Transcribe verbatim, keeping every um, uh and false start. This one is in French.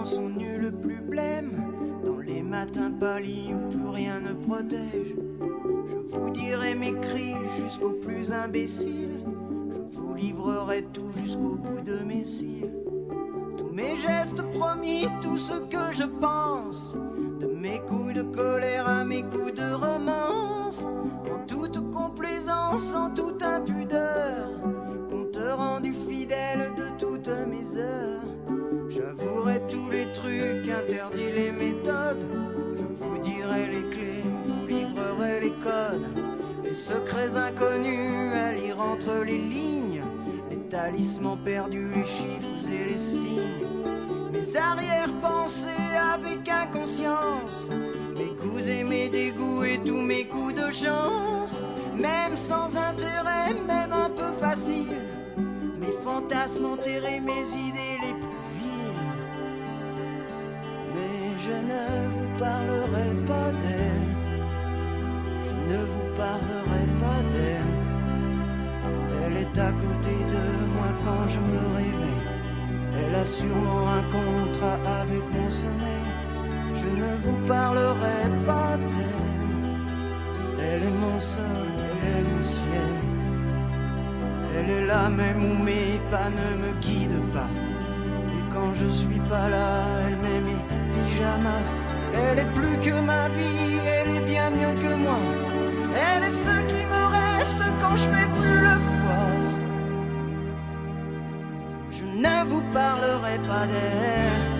dans son nu le plus blême, dans les matins pâlis où plus rien ne protège. Je vous dirai mes cris jusqu'au plus imbécile, je vous livrerai tout jusqu'au bout de mes cils. Tous mes gestes promis, tout ce que je pense, de mes coups de colère à mes coups de romance, en toute complaisance, en toute impudeur, compte rendu fidèle de toutes mes heures. J'avouerai tous les trucs, interdis les méthodes, je vous dirai les clés, vous livrerai les codes, les secrets inconnus à lire entre les lignes, les talismans perdus, les chiffres et les signes, mes arrière-pensées avec inconscience, mes goûts et mes dégoûts et tous mes coups de chance, même sans intérêt, même un peu facile, mes fantasmes enterrés, mes idées les plus viles. Mais je ne vous parlerai pas d'elle, je ne vous parlerai pas d'elle. Elle est à côté de moi quand je me réveille, elle a sûrement un contrat avec mon sommeil. Je ne vous parlerai pas d'elle, elle est mon sol, elle est mon ciel. Elle est là même où mes pas ne me guident pas, et quand je suis pas là, elle met mes pyjamas. Elle est plus que ma vie, elle est bien mieux que moi, elle est ce qui me reste quand je fais plus le poids. Je ne vous parlerai pas d'elle,